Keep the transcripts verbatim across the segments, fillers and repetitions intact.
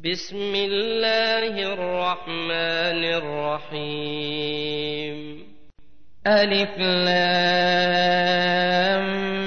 بسم الله الرحمن الرحيم. ألف لام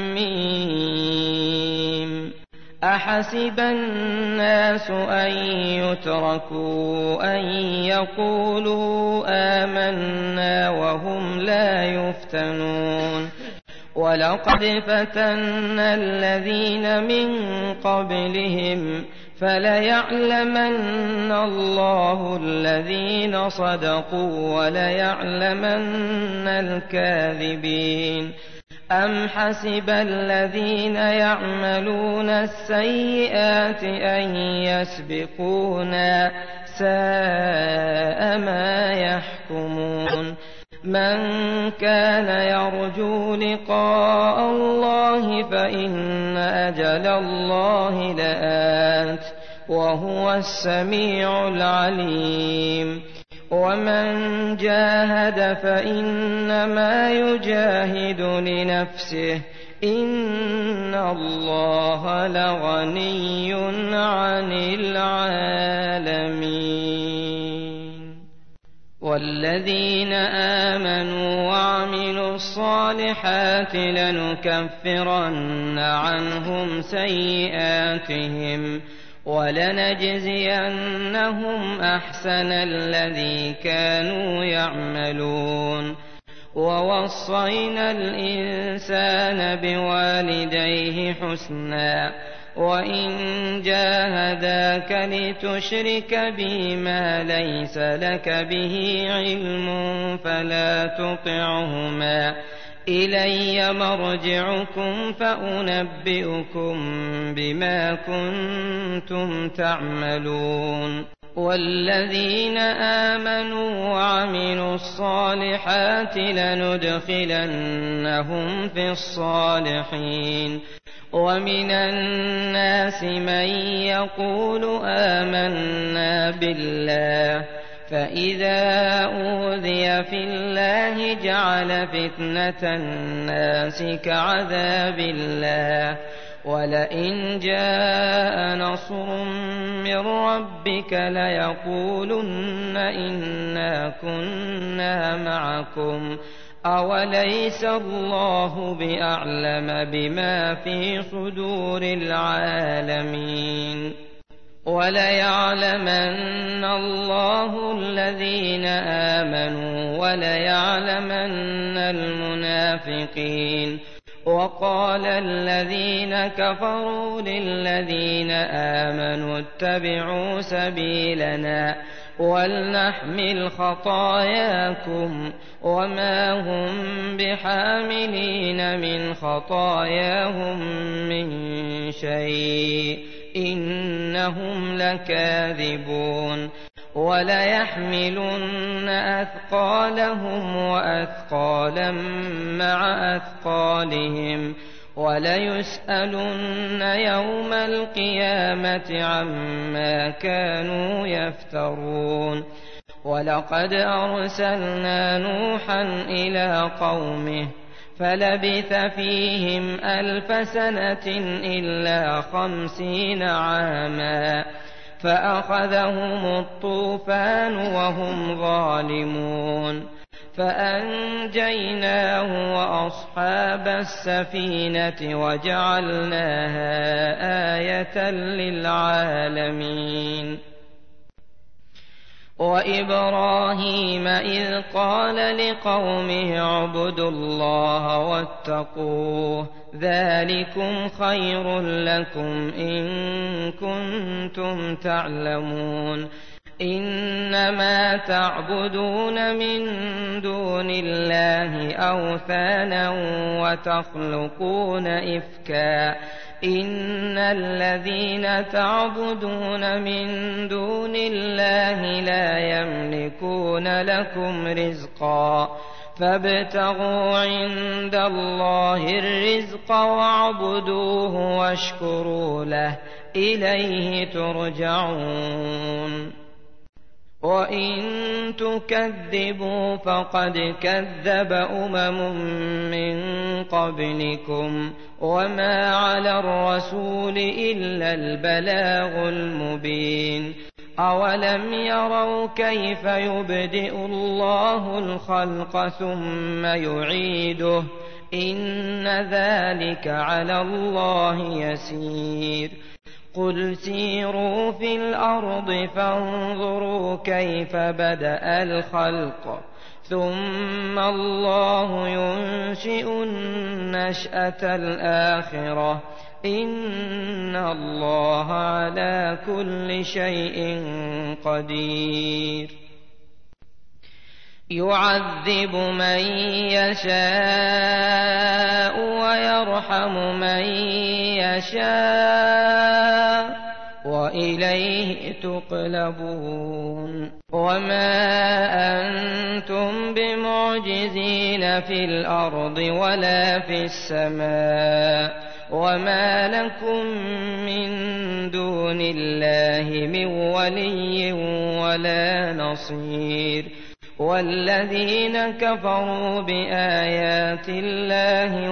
ميم. أحسب الناس أن يتركوا أن يقولوا آمنا وهم لا يفتنون. ولقد فتنا الذين من قبلهم فليعلمن الله الذين صدقوا وليعلمن الكاذبين. أم حسب الذين يعملون السيئات أن يسبقونا ساء ما يحكمون. من كان يرجو لقاء الله فإن أجل الله لآت وهو السميع العليم. ومن جاهد فإنما يجاهد لنفسه إن الله لغني عن العالمين. والذين آمنوا وعملوا الصالحات لنكفرن عنهم سيئاتهم ولنجزينهم أحسن الذي كانوا يعملون. ووصينا الإنسان بوالديه حسنا وإن جاهداك لتشرك بي ما ليس لك به علم فلا تطعهما إلي مرجعكم فأنبئكم بما كنتم تعملون. والذين آمنوا وعملوا الصالحات لندخلنهم في الصالحين. ومن الناس من يقول آمنا بالله فإذا أوذي في الله جعل فتنة الناس كعذاب الله ولئن جاء نصر من ربك ليقولن إنا كنا معكم أوليس الله بأعلم بما في صدور العالمين. وليعلمن الله الذين آمنوا وليعلمن المنافقين. وقال الذين كفروا للذين آمنوا اتبعوا سبيلنا ولنحمل خطاياكم وما هم بحاملين من خطاياهم من شيء إنهم لكاذبون. وليحملن أثقالهم وأثقالا مع أثقالهم وليسألن يوم القيامة عما كانوا يفترون. ولقد أرسلنا نوحا إلى قومه فلبث فيهم ألف سنة إلا خمسين عاما فأخذهم الطوفان وهم ظالمون فأنجيناه وأصحاب السفينة وجعلناها آية للعالمين. وإبراهيم إذ قال لقومه اعبدوا الله واتقوه ذلكم خير لكم إن كنتم تعلمون. إنما تعبدون من دون الله أوثانا وتخلقون إفكا إن الذين تعبدون من دون الله لا يملكون لكم رزقا فابتغوا عند الله الرزق واعبدوه واشكروا له إليه ترجعون. وإن تكذبوا فقد كذب أمم من قبلكم وما على الرسول إلا البلاغ المبين. أولم يروا كيف يبدئ الله الخلق ثم يعيده إن ذلك على الله يسير. قل سيروا في الأرض فانظروا كيف بدأ الخلق ثم الله ينشئ النشأة الآخرة إن الله على كل شيء قدير. يعذب من يشاء ويرحم من يشاء وإليه تقلبون. وما أنتم بمعجزين في الأرض ولا في السماء وما لكم من دون الله من ولي ولا نصير. والذين كفروا بآيات الله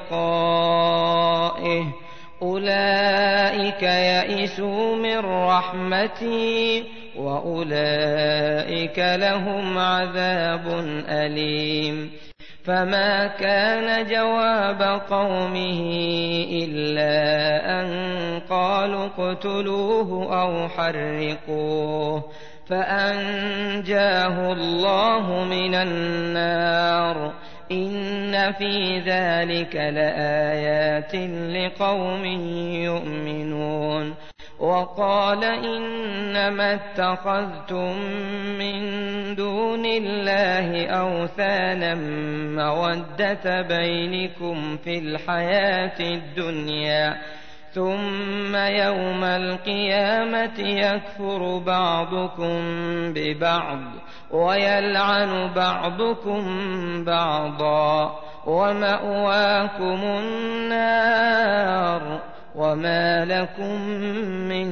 ولقائه أولئك يئسوا من رحمتي وأولئك لهم عذاب أليم. فما كان جواب قومه إلا أن قالوا اقتلوه أو حرقوه فأنجاه الله من النار إن في ذلك لآيات لقوم يؤمنون. وقال إنما اتخذتم من دون الله أوثانا مودة بينكم في الحياة الدنيا ثم يوم القيامة يكفر بعضكم ببعض ويلعن بعضكم بعضا ومأواكم النار وما لكم من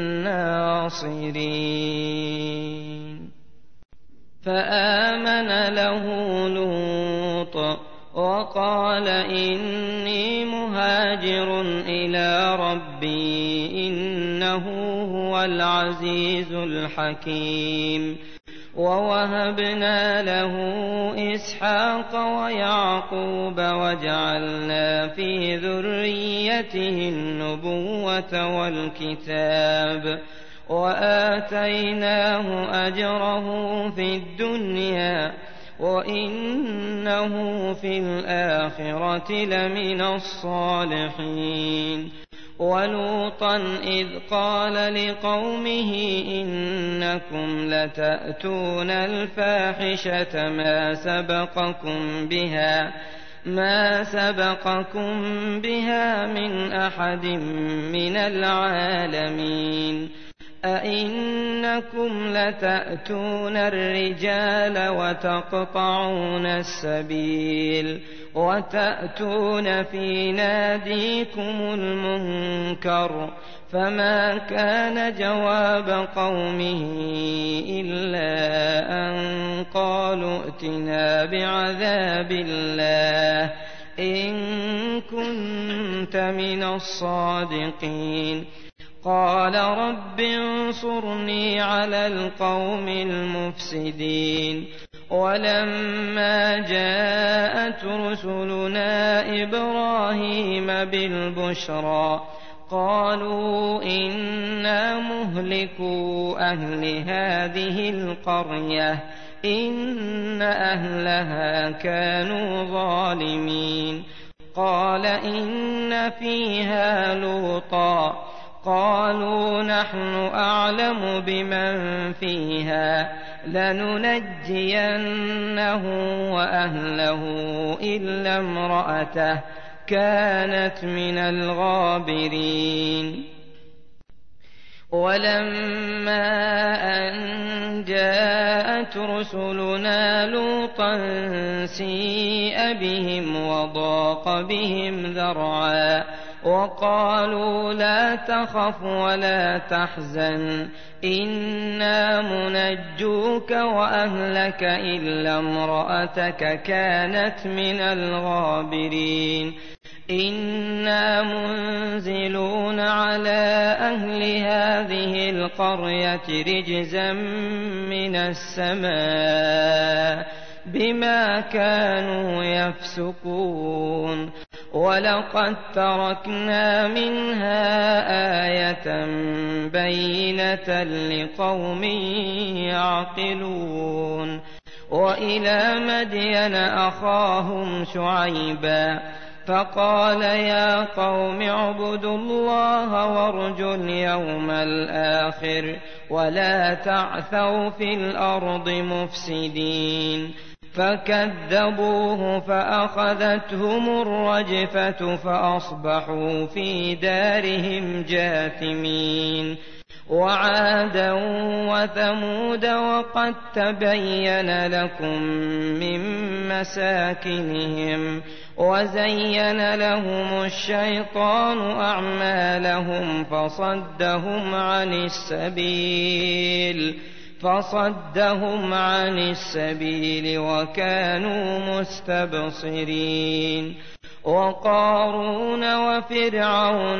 ناصرين. فآمن له لوط وقال إني مهاجر إلى ربي إنه هو العزيز الحكيم. ووهبنا له إسحاق ويعقوب وجعلنا في ذريته النبوة والكتاب وآتيناه أجره في الدنيا وإنه في الآخرة لمن الصالحين. ولوطا إذ قال لقومه إنكم لتأتون الفاحشة ما سبقكم بها ما سبقكم بها من أحد من العالمين. أئنكم لتأتون الرجال وتقطعون السبيل وتأتون في ناديكم المنكر فما كان جواب قومه إلا أن قالوا ائتنا بعذاب الله إن كنت من الصادقين. قال رب انصرني على القوم المفسدين. ولما جاءت رسلنا إبراهيم بالبشرى قالوا إنا مهلكو أهل هذه القرية إن أهلها كانوا ظالمين. قال إن فيها لوطا قالوا نحن أعلم بمن فيها لننجينه وأهله إلا امرأته كانت من الغابرين. ولما أن جاءت رسلنا لوطا سيء بهم وضاق بهم ذرعا وقالوا لا تخف ولا تحزن إنا منجوك وأهلك إلا امرأتك كانت من الغابرين إنا منزلون على أهل هذه القرية رجزا من السماء بما كانوا يفسقون ولقد تركنا منها آية بينة لقوم يعقلون وإلى مدين أخاهم شعيبا فقال يا قوم اعبدوا الله وارجوا اليوم الآخر ولا تعثوا في الأرض مفسدين فكذبوه فأخذتهم الرجفة فأصبحوا في دارهم جاثمين وعادا وثمود وقد تبين لكم من مساكنهم وزين لهم الشيطان أعمالهم فصدهم عن السبيل فصدهم عن السبيل وكانوا مستبصرين وقارون وفرعون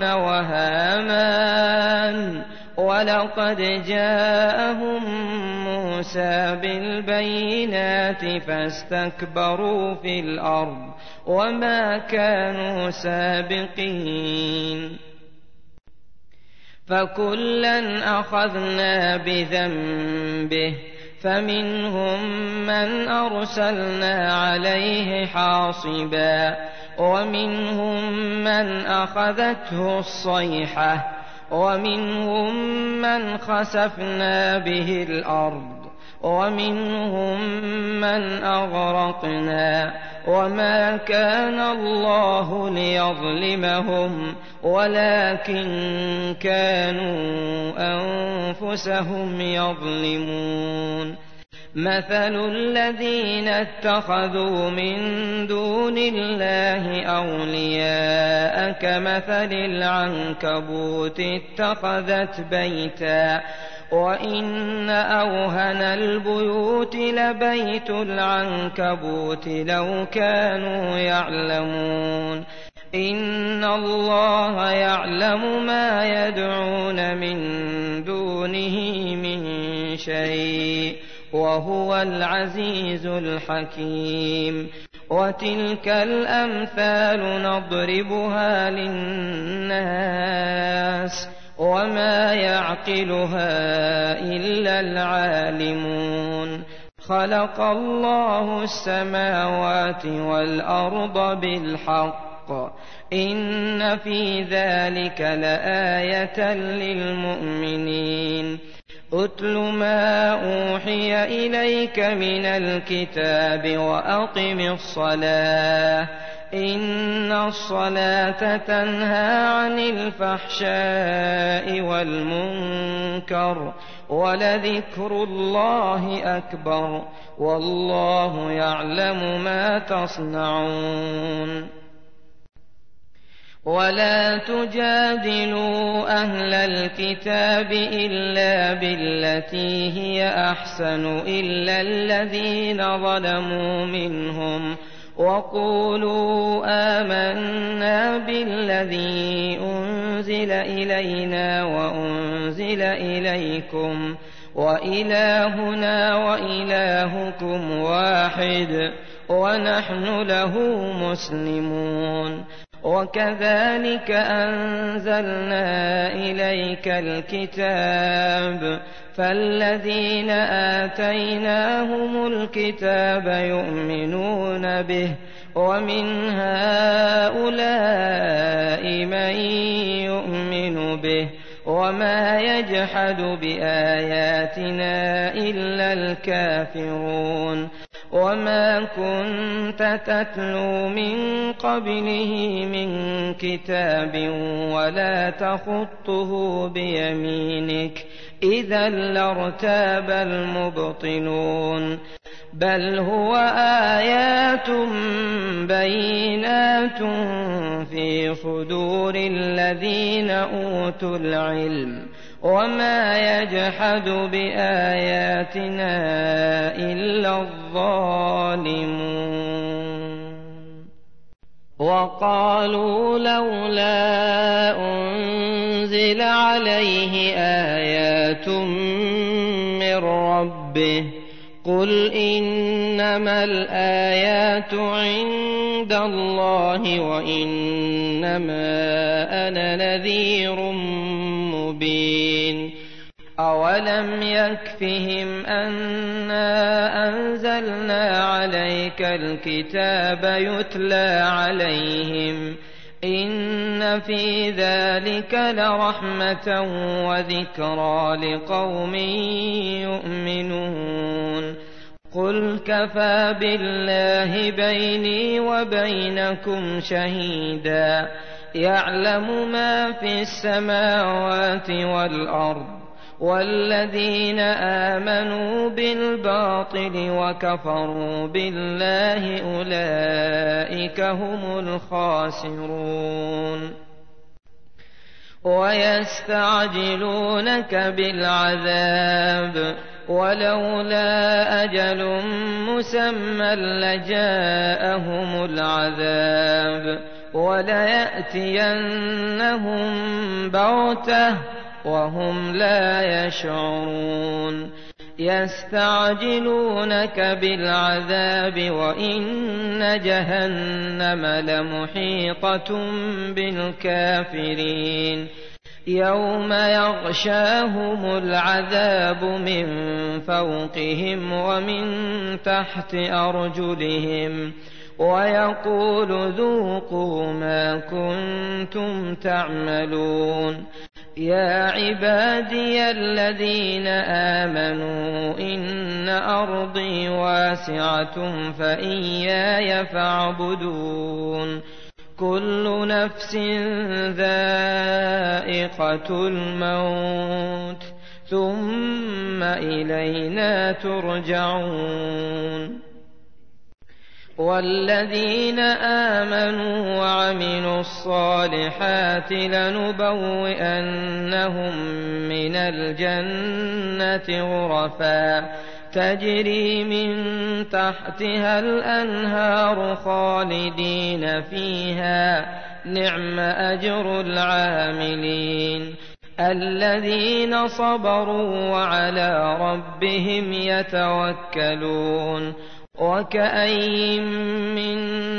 وهامان ولقد جاءهم موسى بالبينات فاستكبروا في الأرض وما كانوا سابقين فكلا أخذنا بذنبه فمنهم من أرسلنا عليه حاصبا ومنهم من أخذته الصيحة ومنهم من خسفنا به الأرض ومنهم من أغرقنا وما كان الله ليظلمهم ولكن كانوا أنفسهم يظلمون مثل الذين اتخذوا من دون الله أولياء كمثل العنكبوت اتخذت بيتا وإن أوهن البيوت لبيت العنكبوت لو كانوا يعلمون إن الله يعلم ما يدعون من دونه من شيء وهو العزيز الحكيم وتلك الأمثال نضربها للناس وما يعقلها إلا العالمون خلق الله السماوات والأرض بالحق إن في ذلك لآية للمؤمنين أتل ما أوحي إليك من الكتاب وأقم الصلاة إن الصلاة تنهى عن الفحشاء والمنكر ولذكر الله أكبر والله يعلم ما تصنعون ولا تجادلوا أهل الكتاب إلا بالتي هي أحسن إلا الذين ظلموا منهم وقولوا آمنا بالذي أنزل إلينا وأنزل إليكم وإلهنا وإلهكم واحد ونحن له مسلمون وكذلك أنزلنا إليك الكتاب فالذين آتيناهم الكتاب يؤمنون به ومن هؤلاء من يؤمن به وما يجحد بآياتنا إلا الكافرون وما كنت تتلو من قبله من كتاب ولا تخطه بيمينك إذا لارتاب المبطلون بل هو آيات بينات في صدور الذين أوتوا العلم وما يجحد بآياتنا إلا الظالمون وقالوا لولا أنزل عليه آيات من ربه قل إنما الآيات عند الله وإنما أنا نذير مبين أولم يكفهم أنا أنزلنا عليك الكتاب يتلى عليهم إن في ذلك لرحمة وذكرى لقوم يؤمنون قل كفى بالله بيني وبينكم شهيدا يعلم ما في السماوات والأرض والذين آمنوا بالباطل وكفروا بالله أولئك هم الخاسرون ويستعجلونك بالعذاب ولولا أجل مسمى لجاءهم العذاب وليأتينهم بغتة وهم لا يشعرون يستعجلونك بالعذاب وإن جهنم لمحيطة بالكافرين يوم يغشاهم العذاب من فوقهم ومن تحت أرجلهم ويقول ذوقوا ما كنتم تعملون يا عبادي الذين آمنوا إن أرضي واسعة فإياي فاعبدون كل نفس ذائقة الموت ثم إلينا ترجعون والذين آمنوا وعملوا الصالحات لنبوئنهم من الجنة غرفا تجري من تحتها الأنهار خالدين فيها نعم أجر العاملين الذين صبروا وعلى ربهم يتوكلون وكأين من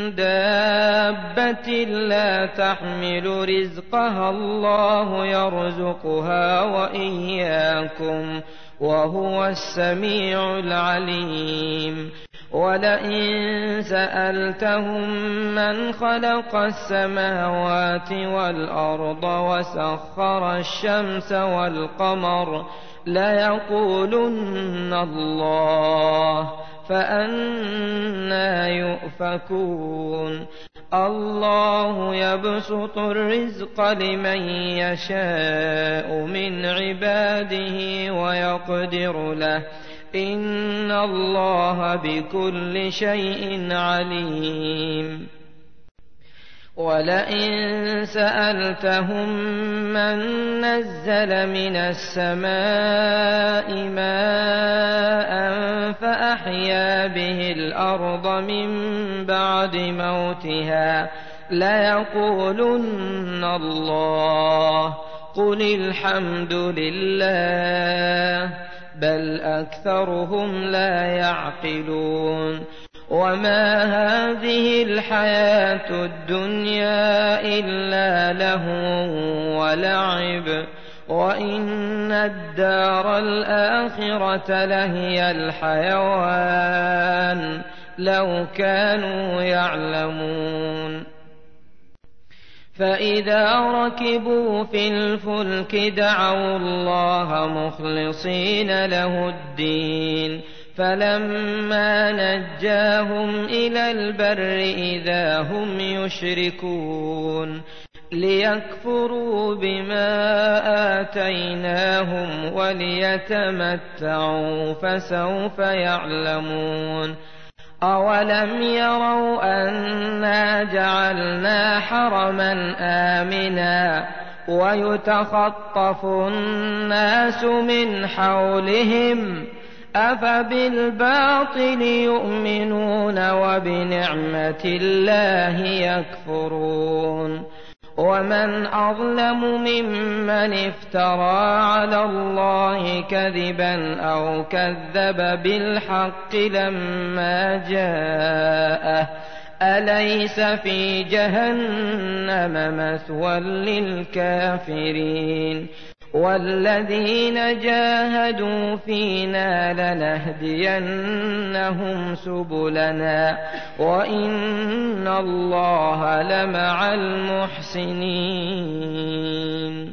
دابة لا تحمل رزقها الله يرزقها وإياكم وهو السميع العليم ولئن سألتهم من خلق السماوات والأرض وسخر الشمس والقمر ليقولن الله فأنى يؤفكون الله يبسط الرزق لمن يشاء من عباده ويقدر له إن الله بكل شيء عليم ولئن سألتهم من نزل من السماء ماء فأحيا به الأرض من بعد موتها ليقولن الله قل الحمد لله بل أكثرهم لا يعقلون وما هذه الحياة الدنيا إلا لهو ولعب وإن الدار الآخرة لهي الحيوان لو كانوا يعلمون فإذا ركبوا في الفلك دعوا الله مخلصين له الدين فلما نجاهم إلى البر إذا هم يشركون ليكفروا بما آتيناهم وليتمتعوا فسوف يعلمون أولم يروا أنا جعلنا حرما آمنا ويتخطف الناس من حولهم أفبالباطل يؤمنون وبنعمة الله يكفرون ومن أظلم ممن افترى على الله كذبا أو كذب بالحق لما جاءه أليس في جهنم مثوى للكافرين والذين جاهدوا فينا لنهدينهم سبلنا وإن الله لمع المحسنين